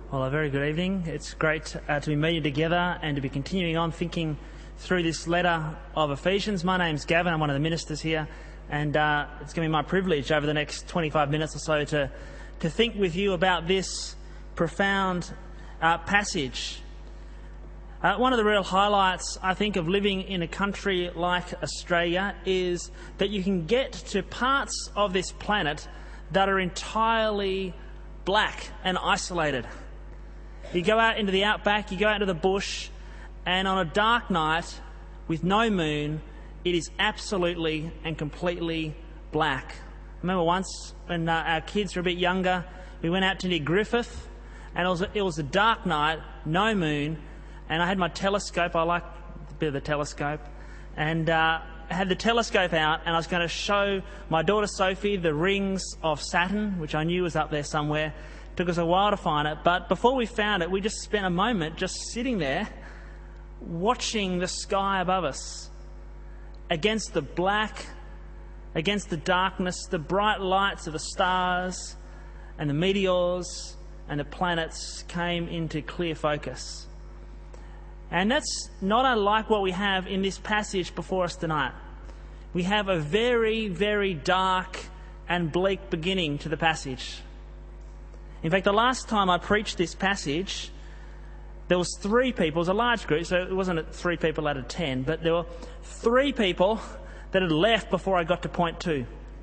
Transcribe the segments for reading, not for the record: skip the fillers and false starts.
Well, a very good evening. It's great to be meeting together and to be continuing on thinking through this letter of Ephesians. My name's Gavin. I'm one of the ministers here, and it's going to be my privilege over the next 25 minutes or so to think with you about this profound passage. One of the real highlights, I think, of living in a country like Australia is that you can get to parts of this planet that are entirely black and isolated. You go out into the outback, you go out into the bush, and on a dark night with no moon, it is absolutely and completely black. I remember once when our kids were a bit younger, we went out to near Griffith, and it was a dark night, no moon, and I had my telescope. I like a bit of the telescope, and I had the telescope out, and I was going to show my daughter Sophie the rings of Saturn, which I knew was up there somewhere. It took us a while to find it, but before we found it, we just spent a moment just sitting there watching the sky above us against the black, against the darkness, the bright lights of the stars and the meteors and the planets came into clear focus. And that's not unlike what we have in this passage before us tonight. We have a very, very dark and bleak beginning to the passage. In fact, the last time I preached this passage, there was 3 people. It was a large group, so it wasn't 3 people out of 10, but there were 3 people that had left before I got to point 2.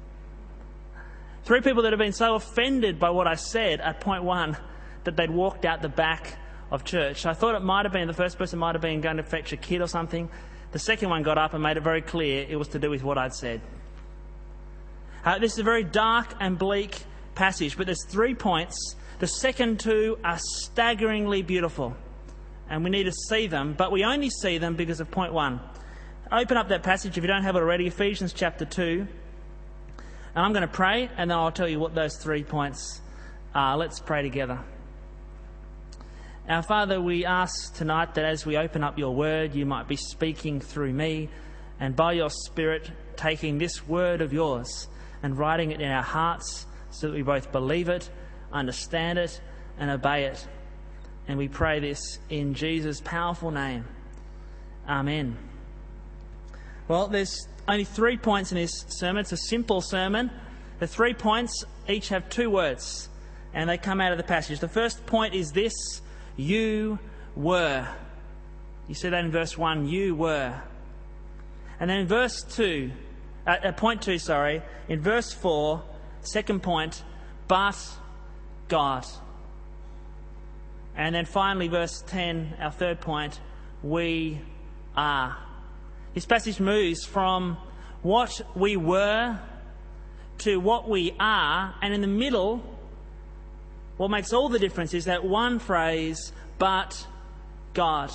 3 people that had been so offended by what I said at point 1 that they'd walked out the back of church. I thought it might have been, the first person might have been going to fetch a kid or something. The second one got up and made it very clear it was to do with what I'd said. This is a very dark and bleak passage, but there's 3 points. The second 2 are staggeringly beautiful, and we need to see them, but we only see them because of point 1. Open up that passage if you don't have it already, Ephesians chapter 2, and I'm going to pray, and then I'll tell you what those 3 points are. Let's pray together. Our Father, we ask tonight that as we open up your word, you might be speaking through me, and by your Spirit taking this word of yours and writing it in our hearts so that we both believe it, understand it, and obey it. And we pray this in Jesus' powerful name. Amen. Well, there's only 3 points in this sermon. It's a simple sermon. The 3 points each have 2 words, and they come out of the passage. The first point is this: you were. You see that in verse 1, you were. And then in verse 2, point 2, in verse 4, second point, but God. And then finally, verse 10, our third point, we are. This passage moves from what we were to what we are, and in the middle, what makes all the difference is that one phrase, but God.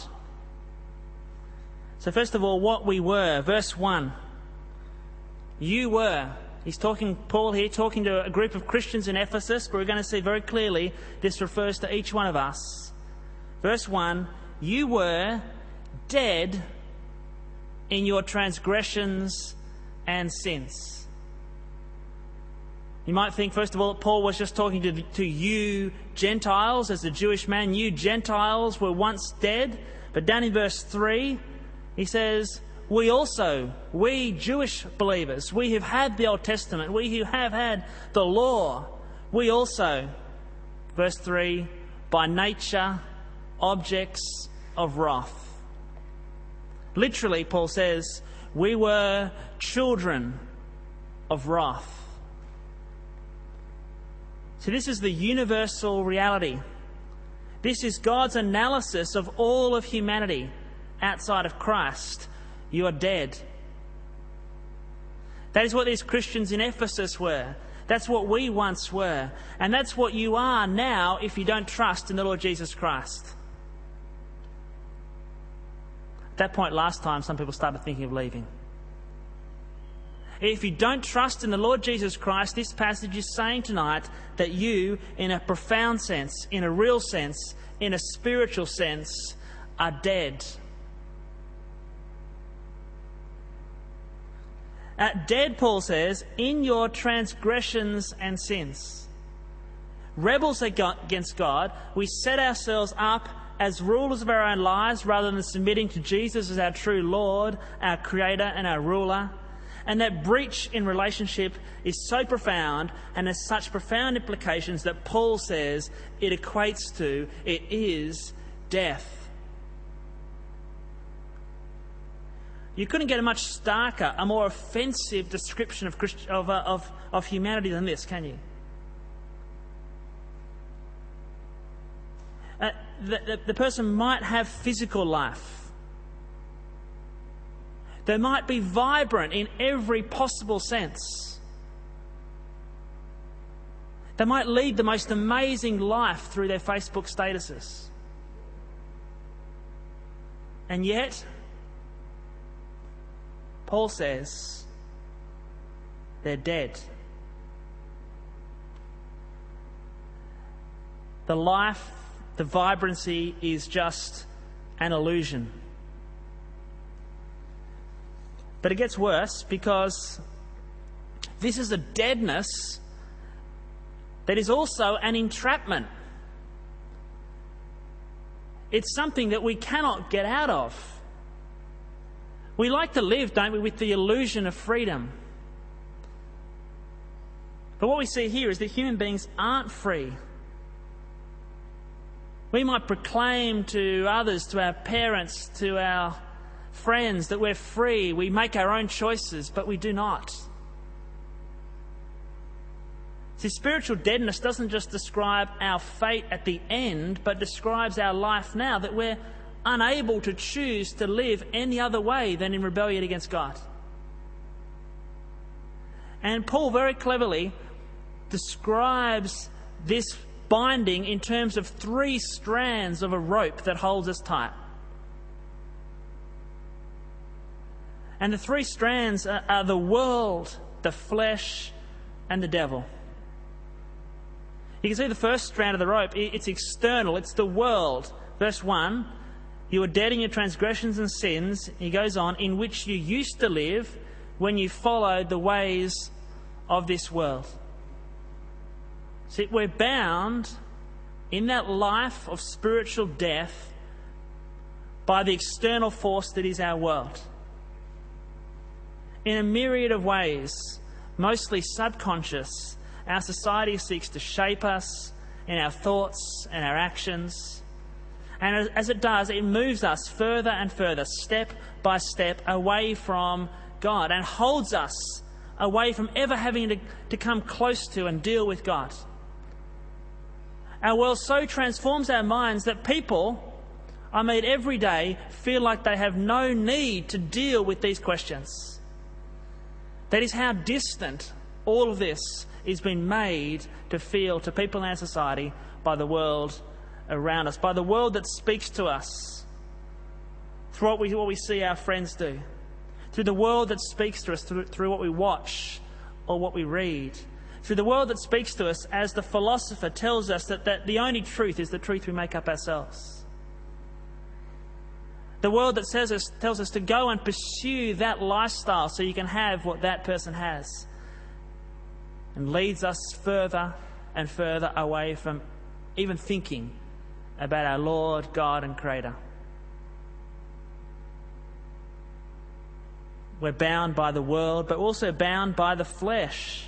So first of all, what we were. Verse 1. You were. He's talking, Paul here, talking to a group of Christians in Ephesus, but we're going to see very clearly this refers to each one of us. Verse 1. You were dead in your transgressions and sins. You might think, first of all, Paul was just talking to you Gentiles as a Jewish man. You Gentiles were once dead. But down in verse 3, he says, we also, we Jewish believers, we who've had the Old Testament, we who have had the law, we also, verse 3, by nature, objects of wrath. Literally, Paul says, we were children of wrath. So this is the universal reality. This is God's analysis of all of humanity outside of Christ. You are dead. That is what these Christians in Ephesus were. That's what we once were. And that's what you are now if you don't trust in the Lord Jesus Christ. At that point last time, some people started thinking of leaving. If you don't trust in the Lord Jesus Christ, this passage is saying tonight that you, in a profound sense, in a real sense, in a spiritual sense, are dead. Dead, Paul says, in your transgressions and sins. rebels against God. We set ourselves up as rulers of our own lives rather than submitting to Jesus as our true Lord, our Creator and our ruler. And that breach in relationship is so profound and has such profound implications that Paul says it is death. You couldn't get a much starker, a more offensive description of humanity than this, can you? The person might have physical life. They might be vibrant in every possible sense. They might lead the most amazing life through their Facebook statuses. And yet, Paul says, they're dead. The life, the vibrancy is just an illusion. But it gets worse, because this is a deadness that is also an entrapment. It's something that we cannot get out of. We like to live, don't we, with the illusion of freedom. But what we see here is that human beings aren't free. We might proclaim to others, to our parents, to our friends, that we're free, we make our own choices, but we do not. See, spiritual deadness doesn't just describe our fate at the end, but describes our life now, that we're unable to choose to live any other way than in rebellion against God. And Paul very cleverly describes this binding in terms of 3 strands of a rope that holds us tight. And the 3 strands are the world, the flesh, and the devil. You can see the first strand of the rope, it's external, it's the world. Verse 1, you are dead in your transgressions and sins, he goes on, in which you used to live when you followed the ways of this world. See, we're bound in that life of spiritual death by the external force that is our world. In a myriad of ways, mostly subconscious, our society seeks to shape us in our thoughts and our actions. And as it does, it moves us further and further, step by step, away from God, and holds us away from ever having to come close to and deal with God. Our world so transforms our minds that people I meet every day feel like they have no need to deal with these questions. That is how distant all of this is being made to feel to people in our society by the world around us, by the world that speaks to us through what we see our friends do, through the world that speaks to us through what we watch or what we read, through the world that speaks to us as the philosopher tells us that the only truth is the truth we make up ourselves. The world that tells us to go and pursue that lifestyle so you can have what that person has, and leads us further and further away from even thinking about our Lord, God and Creator. We're bound by the world, but also bound by the flesh.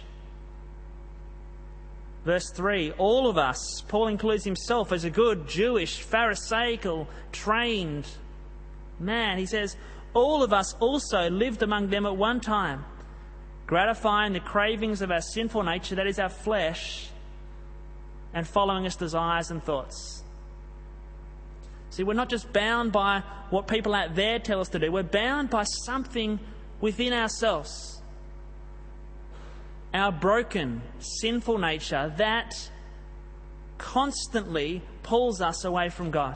Verse 3, all of us, Paul includes himself as a good Jewish, Pharisaical, trained man. He says, all of us also lived among them at one time, gratifying the cravings of our sinful nature, that is our flesh, and following its desires and thoughts. See, we're not just bound by what people out there tell us to do. We're bound by something within ourselves. Our broken, sinful nature that constantly pulls us away from God.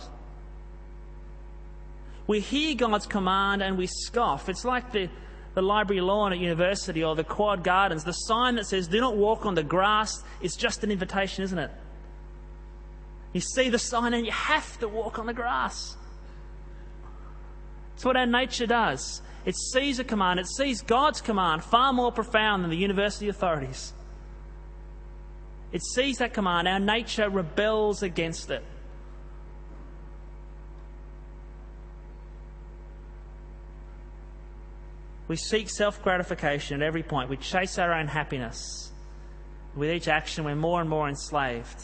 We hear God's command and we scoff. It's like the library lawn at university or the quad gardens. The sign that says, do not walk on the grass, is just an invitation, isn't it? You see the sign and you have to walk on the grass. It's what our nature does. It sees a command, it sees God's command far more profound than the university authorities. It sees that command. Our nature rebels against it. We seek self-gratification at every point. We chase our own happiness. With each action, we're more and more enslaved.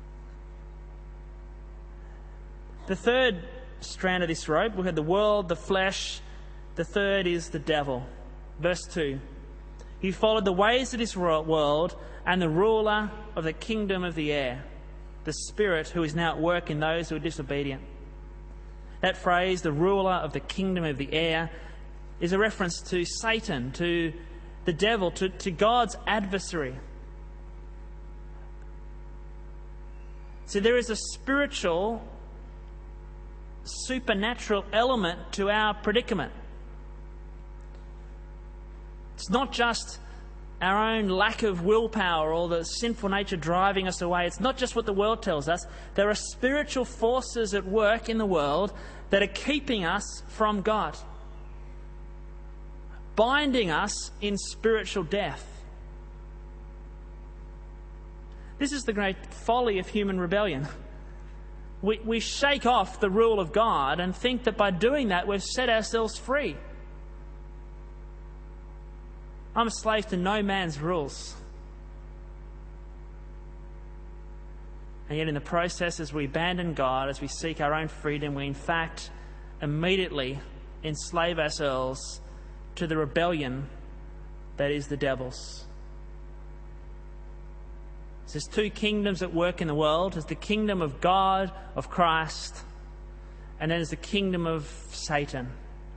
The third strand of this rope, we had the world, the flesh. The third is the devil. Verse 2. You followed the ways of this world and the ruler of the kingdom of the air, the spirit who is now at work in those who are disobedient. That phrase, the ruler of the kingdom of the air, is a reference to Satan, to the devil, to God's adversary. So there is a spiritual, supernatural element to our predicament. It's not just our own lack of willpower or the sinful nature driving us away. It's not just what the world tells us. There are spiritual forces at work in the world that are keeping us from God, binding us in spiritual death. This is the great folly of human rebellion. We shake off the rule of God and think that by doing that we've set ourselves free. I'm a slave to no man's rules. And yet in the process, as we abandon God, as we seek our own freedom, we in fact immediately enslave ourselves to the rebellion that is the devil's. There's two kingdoms at work in the world. There's the kingdom of God, of Christ, and then there's the kingdom of Satan.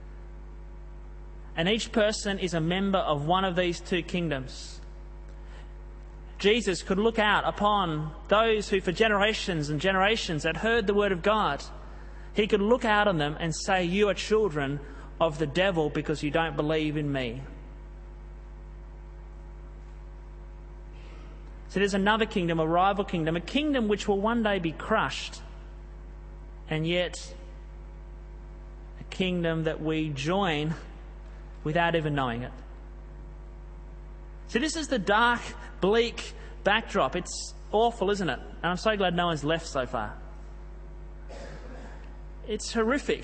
And each person is a member of one of these two kingdoms. Jesus could look out upon those who for generations and generations had heard the word of God. He could look out on them and say, you are children of the devil because you don't believe in me. So there's another kingdom, a rival kingdom, a kingdom which will one day be crushed, and yet a kingdom that we join without even knowing it. So this is the dark, bleak backdrop. It's awful, isn't it? And I'm so glad no one's left so far. It's horrific.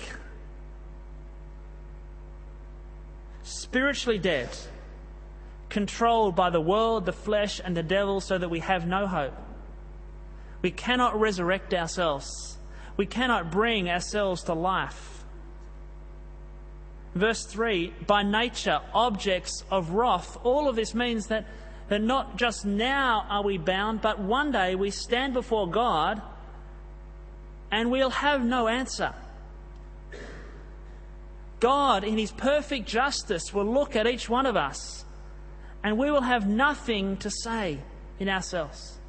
Spiritually dead, controlled by the world, the flesh, and the devil, so that we have no hope. We cannot resurrect ourselves. We cannot bring ourselves to life. Verse 3, by nature, objects of wrath. All of this means that not just now are we bound, but one day we stand before God and we'll have no answer. God, in His perfect justice, will look at each one of us and we will have nothing to say in ourselves.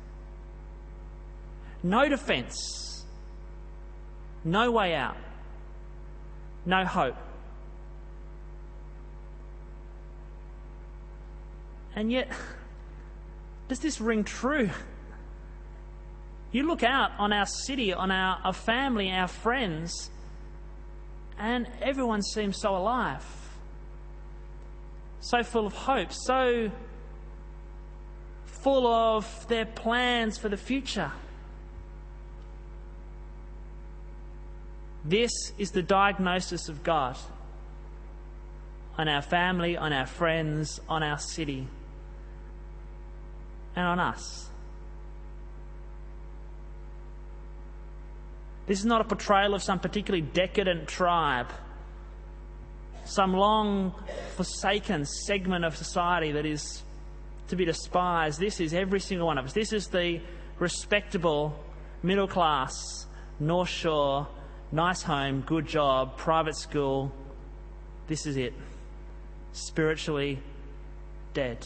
No defence. No way out. No hope. And yet, does this ring true? You look out on our city, on our family, our friends, and everyone seems so alive, so full of hope, so full of their plans for the future. This is the diagnosis of God on our family, on our friends, on our city, and on us. This is not a portrayal of some particularly decadent tribe, some long forsaken segment of society that is to be despised. This is every single one of us. This is the respectable, middle class, North Shore, nice home, good job, private school. This is it. Spiritually dead.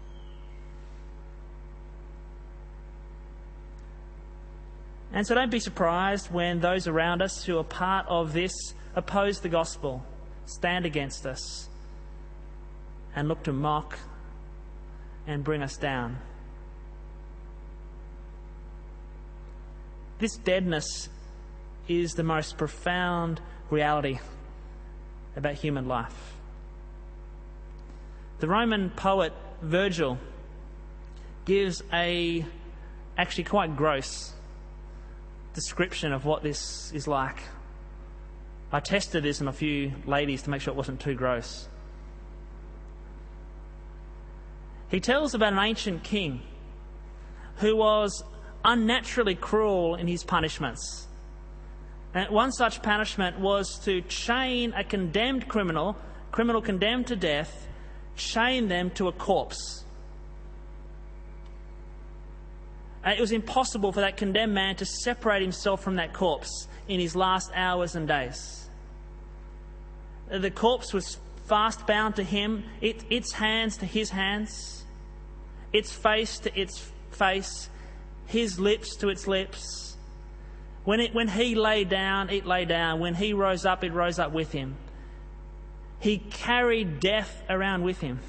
And so don't be surprised when those around us who are part of this oppose the gospel, stand against us, and look to mock and bring us down. This deadness is the most profound reality about human life. The Roman poet Virgil gives a actually quite gross description of what this is like. I tested this on a few ladies to make sure it wasn't too gross. He tells about an ancient king who was unnaturally cruel in his punishments. And one such punishment was to chain a condemned criminal condemned to death, chain them to a corpse. And it was impossible for that condemned man to separate himself from that corpse in his last hours and days. The corpse was fast bound to him, its hands to his hands, its face to its face, his lips to its lips. When he lay down, it lay down. When he rose up, it rose up with him. He carried death around with him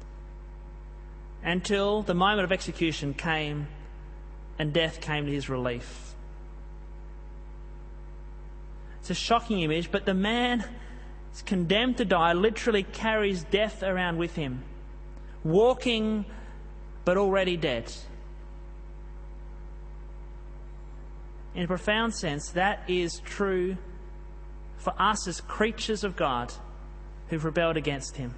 until the moment of execution came and death came to his relief. It's a shocking image, but the man is condemned to die, literally carries death around with him, walking but already dead. In a profound sense, that is true for us as creatures of God who've rebelled against him.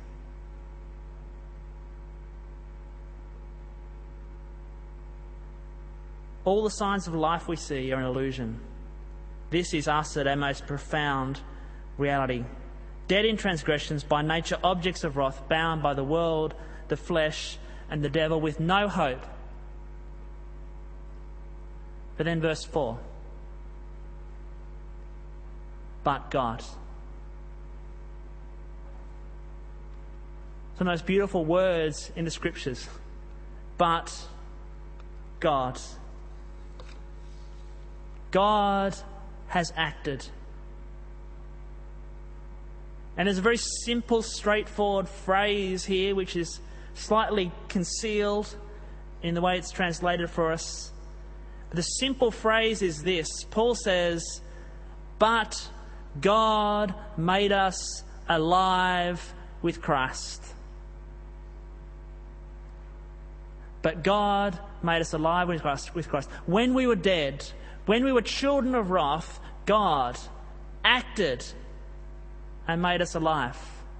All the signs of life we see are an illusion. This is us at our most profound reality. Dead in transgressions, by nature objects of wrath, bound by the world, the flesh, and the devil, with no hope. But then verse 4. But God. Some of the most beautiful words in the Scriptures. But God. God has acted. And there's a very simple, straightforward phrase here, which is slightly concealed in the way it's translated for us. The simple phrase is this. Paul says, but God made us alive with Christ. But God made us alive with Christ. When we were dead, when we were children of wrath, God acted and made us alive.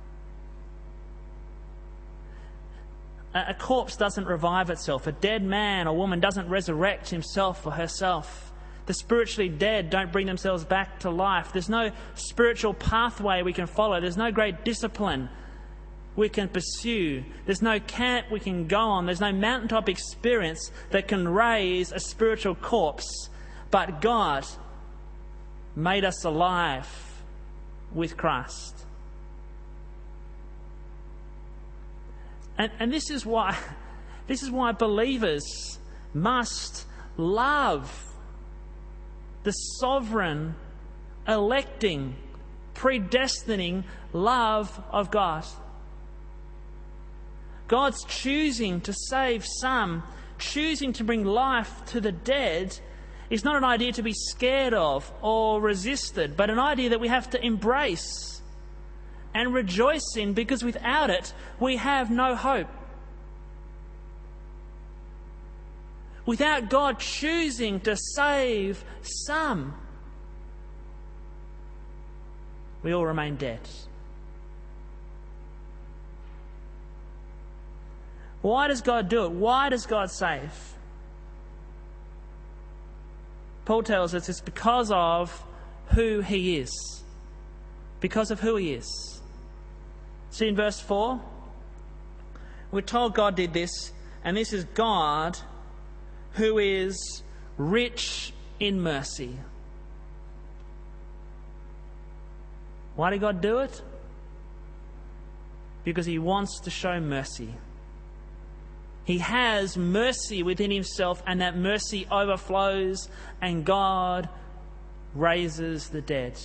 A corpse doesn't revive itself. A dead man or woman doesn't resurrect himself or herself. The spiritually dead don't bring themselves back to life. There's no spiritual pathway we can follow. There's no great discipline we can pursue. There's no camp we can go on. There's no mountaintop experience that can raise a spiritual corpse. But God made us alive with Christ. And this is why believers must love the sovereign, electing, predestining love of God. God's choosing to save some, choosing to bring life to the dead, is not an idea to be scared of or resisted, but an idea that we have to embrace and rejoice in, because without it, we have no hope. Without God choosing to save some, we all remain dead. Why does God do it? Why does God save? Paul tells us it's because of who he is. Because of who he is. See in verse 4, we're told God did this, and this is God who is rich in mercy. Why did God do it? Because he wants to show mercy. He has mercy within himself, and that mercy overflows, and God raises the dead.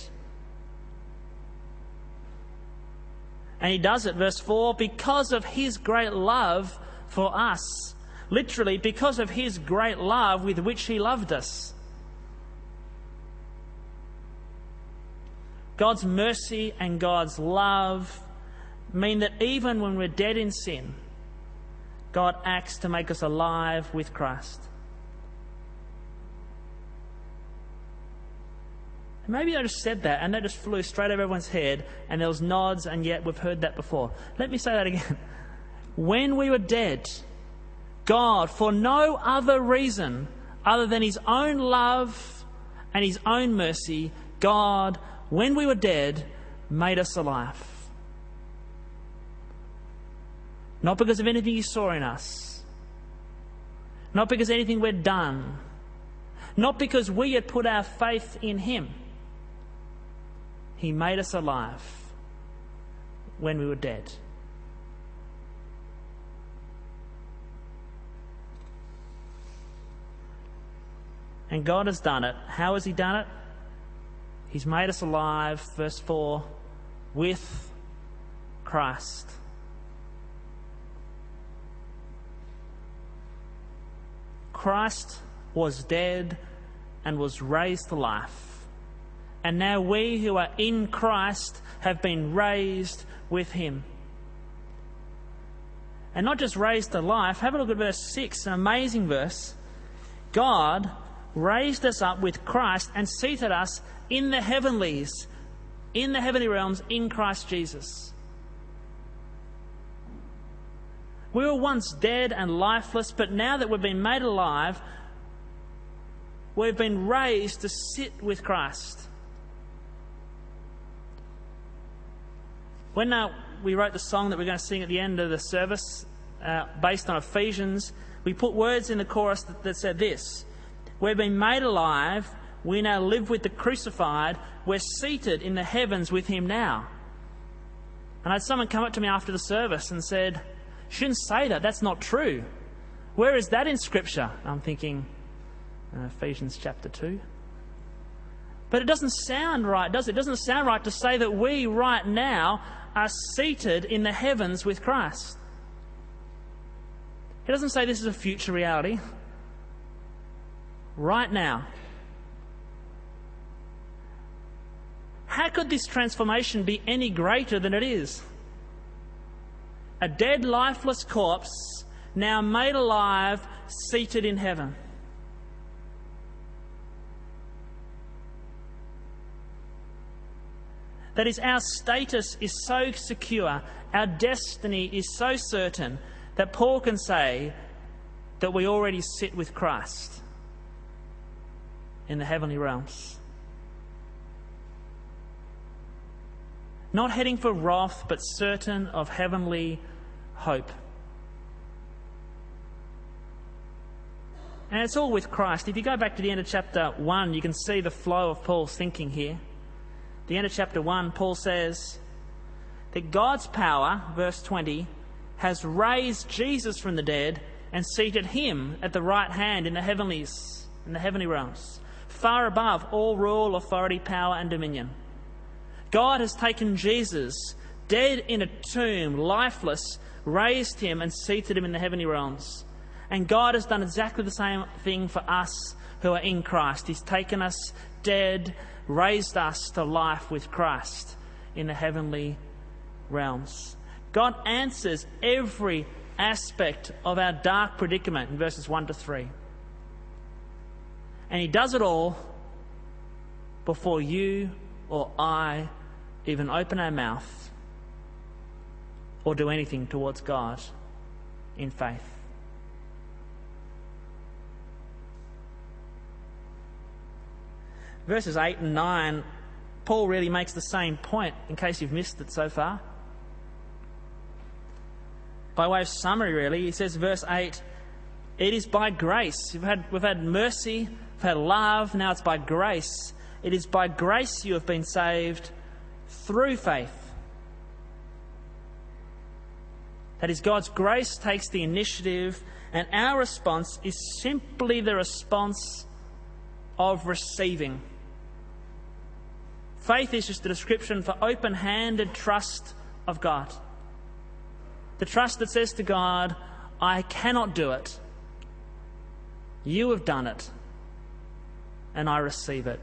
And he does it, verse 4, because of his great love for us. Literally, because of his great love with which he loved us. God's mercy and God's love mean that even when we're dead in sin, God acts to make us alive with Christ. Maybe I just said that and that just flew straight over everyone's head and there was nods, and yet we've heard that before. Let me say that again. When we were dead, God, for no other reason other than his own love and his own mercy, God, when we were dead, made us alive. Not because of anything he saw in us. Not because of anything we'd done. Not because we had put our faith in him. He made us alive when we were dead. And God has done it. How has he done it? He's made us alive, verse 4, with Christ. Christ was dead and was raised to life. And now we who are in Christ have been raised with him. And not just raised to life. Have a look at verse 6, an amazing verse. God raised us up with Christ and seated us in the heavenlies, in the heavenly realms, in Christ Jesus. We were once dead and lifeless, but now that we've been made alive, we've been raised to sit with Christ. When we wrote the song that we're going to sing at the end of the service, based on Ephesians, we put words in the chorus that said this: we've been made alive, we now live with the crucified, we're seated in the heavens with him now. And I had someone come up to me after the service and said, "You shouldn't say that, that's not true. Where is that in Scripture?" I'm thinking, Ephesians chapter 2. But it doesn't sound right, does it? It doesn't sound right to say that we right now are seated in the heavens with Christ. It doesn't say this is a future reality. Right now. How could this transformation be any greater than it is? A dead, lifeless corpse, now made alive, seated in heaven. That is, our status is so secure, our destiny is so certain, that Paul can say that we already sit with Christ in the heavenly realms. Not heading for wrath, but certain of heavenly hope. And it's all with Christ. If you go back to the end of chapter 1, you can see the flow of Paul's thinking here. The end of chapter 1, Paul says that God's power, verse 20, has raised Jesus from the dead and seated him at the right hand in the heavenlies, in the heavenly realms, far above all rule, authority, power and dominion. God has taken Jesus, dead in a tomb, lifeless, raised him and seated him in the heavenly realms. And God has done exactly the same thing for us who are in Christ. He's taken us dead, raised us to life with Christ in the heavenly realms. God answers every aspect of our dark predicament in verses 1 to 3. And he does it all before you or I even open our mouth or do anything towards God in faith. Verses 8 and 9, Paul really makes the same point, in case you've missed it so far. By way of summary, really, he says, verse 8, it is by grace. We've had mercy, we've had love, now it's by grace. It is by grace you have been saved through faith. That is, God's grace takes the initiative, and our response is simply the response of receiving. Faith is just a description for open-handed trust of God. The trust that says to God, I cannot do it. You have done it. And I receive it.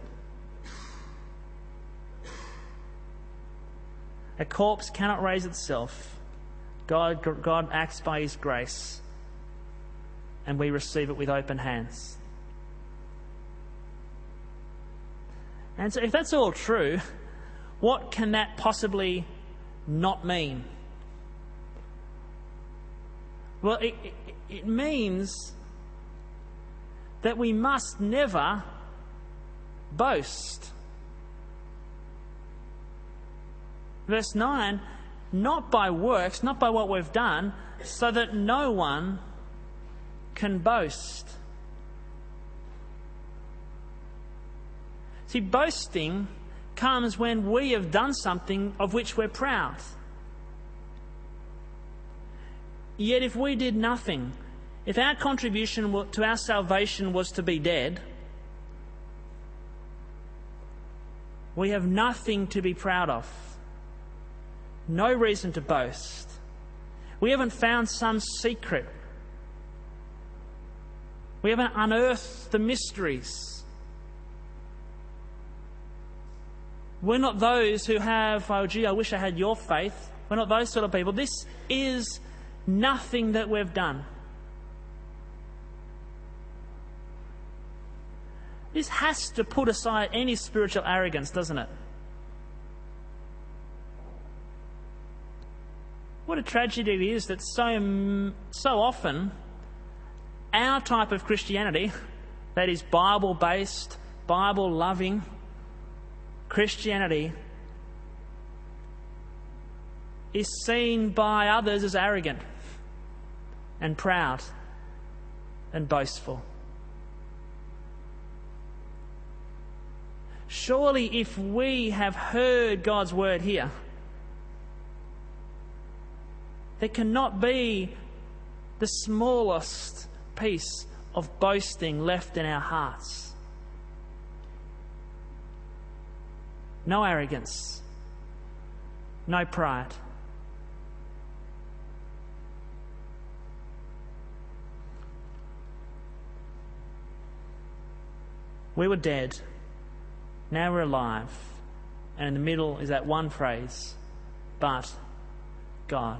A corpse cannot raise itself. God acts by his grace. And we receive it with open hands. And so if that's all true, what can that possibly not mean? Well, it means that we must never boast. Verse 9, not by works, not by what we've done, so that no one can boast. See, boasting comes when we have done something of which we're proud. Yet if we did nothing, if our contribution to our salvation was to be dead, we have nothing to be proud of. No reason to boast. We haven't found some secret. We haven't unearthed the mysteries. We're not those who have, oh gee, I wish I had your faith. We're not those sort of people. This is nothing that we've done. This has to put aside any spiritual arrogance, doesn't it? What a tragedy it is that so often our type of Christianity, that is Bible-based, Bible-loving Christianity, is seen by others as arrogant and proud and boastful. Surely if we have heard God's word here, there cannot be the smallest piece of boasting left in our hearts. No arrogance, no pride. We were dead, now we're alive. And in the middle is that one phrase, but God.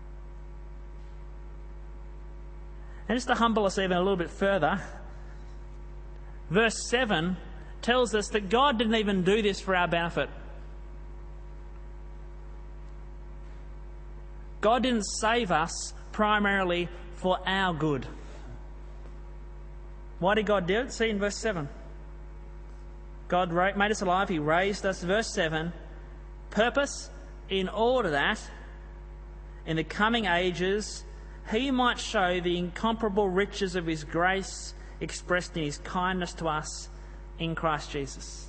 And just to humble us even a little bit further, verse 7 tells us that God didn't even do this for our benefit. God didn't save us primarily for our good. Why did God do it? See in verse 7. God made us alive, He raised us. Verse 7, purpose in order that in the coming ages He might show the incomparable riches of His grace expressed in His kindness to us in Christ Jesus.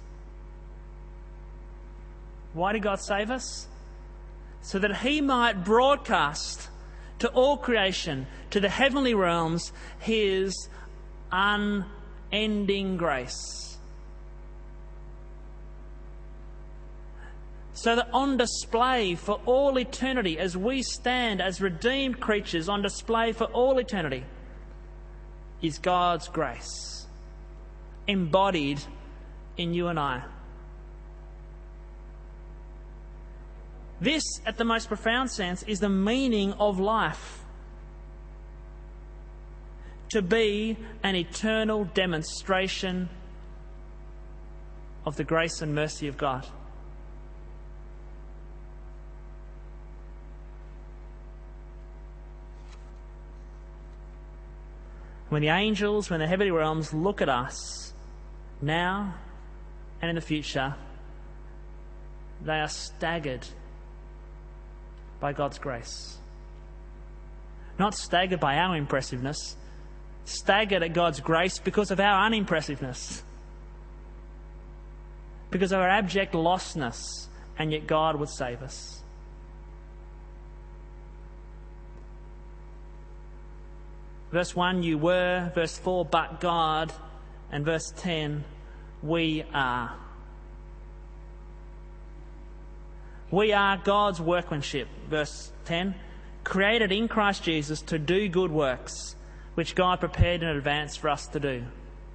Why did God save us? So that He might broadcast to all creation, to the heavenly realms, His unending grace. So that on display for all eternity, as we stand as redeemed creatures on display for all eternity, is God's grace, embodied in you and I. This, at the most profound sense, is the meaning of life. To be an eternal demonstration of the grace and mercy of God. When the angels, when the heavenly realms look at us, now and in the future, they are staggered by God's grace. Not staggered by our impressiveness, staggered at God's grace because of our unimpressiveness, because of our abject lostness, and yet God would save us. Verse 1, you were. Verse 4, but God. And verse 10, we are. We are God's workmanship. Verse 10, created in Christ Jesus to do good works, which God prepared in advance for us to do.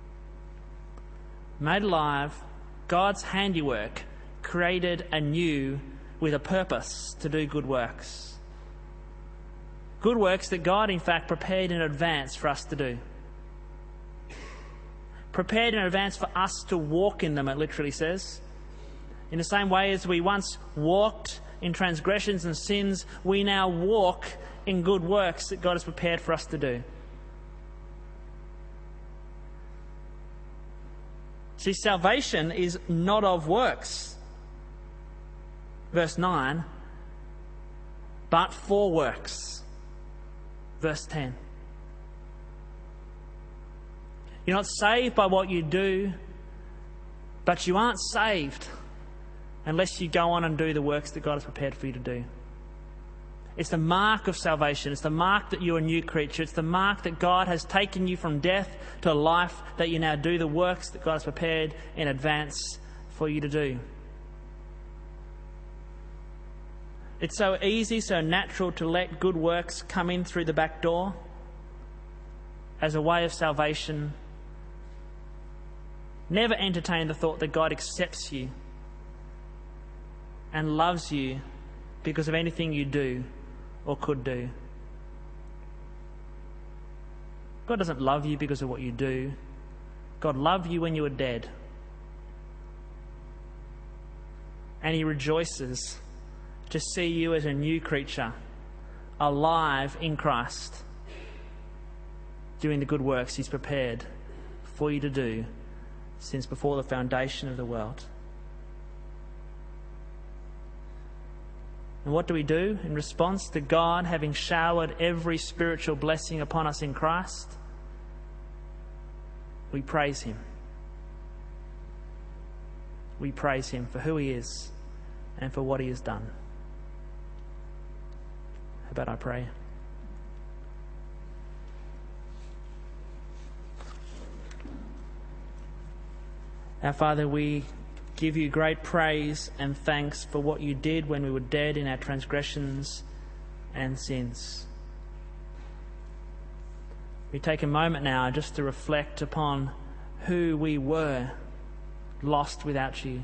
Made alive, God's handiwork, created anew with a purpose to do good works. Good works that God, in fact, prepared in advance for us to do. prepared in advance for us to walk in them, it literally says. In the same way as we once walked in transgressions and sins, we now walk in good works that God has prepared for us to do. See, salvation is not of works. Verse 9, but for works. Verse 10. You're not saved by what you do, but you aren't saved unless you go on and do the works that God has prepared for you to do. It's the mark of salvation. It's the mark that you're a new creature. It's the mark that God has taken you from death to life, that you now do the works that God has prepared in advance for you to do. It's so easy, so natural to let good works come in through the back door as a way of salvation. Never entertain the thought that God accepts you and loves you because of anything you do or could do. God doesn't love you because of what you do. God loved you when you were dead. And He rejoices to see you as a new creature, alive in Christ, doing the good works He's prepared for you to do since before the foundation of the world. And what do we do in response to God having showered every spiritual blessing upon us in Christ? We praise Him. We praise Him for who He is and for what He has done. How about I pray? Our Father, we give You great praise and thanks for what You did when we were dead in our transgressions and sins. We take a moment now just to reflect upon who we were, lost without You.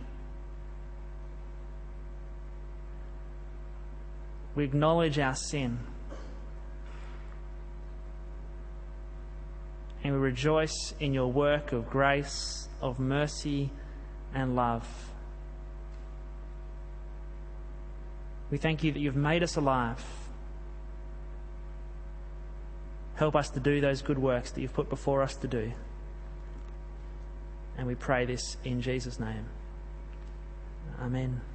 We acknowledge our sin. And we rejoice in Your work of grace, of mercy and love. We thank You that You've made us alive. Help us to do those good works that You've put before us to do. And we pray this in Jesus' name. Amen.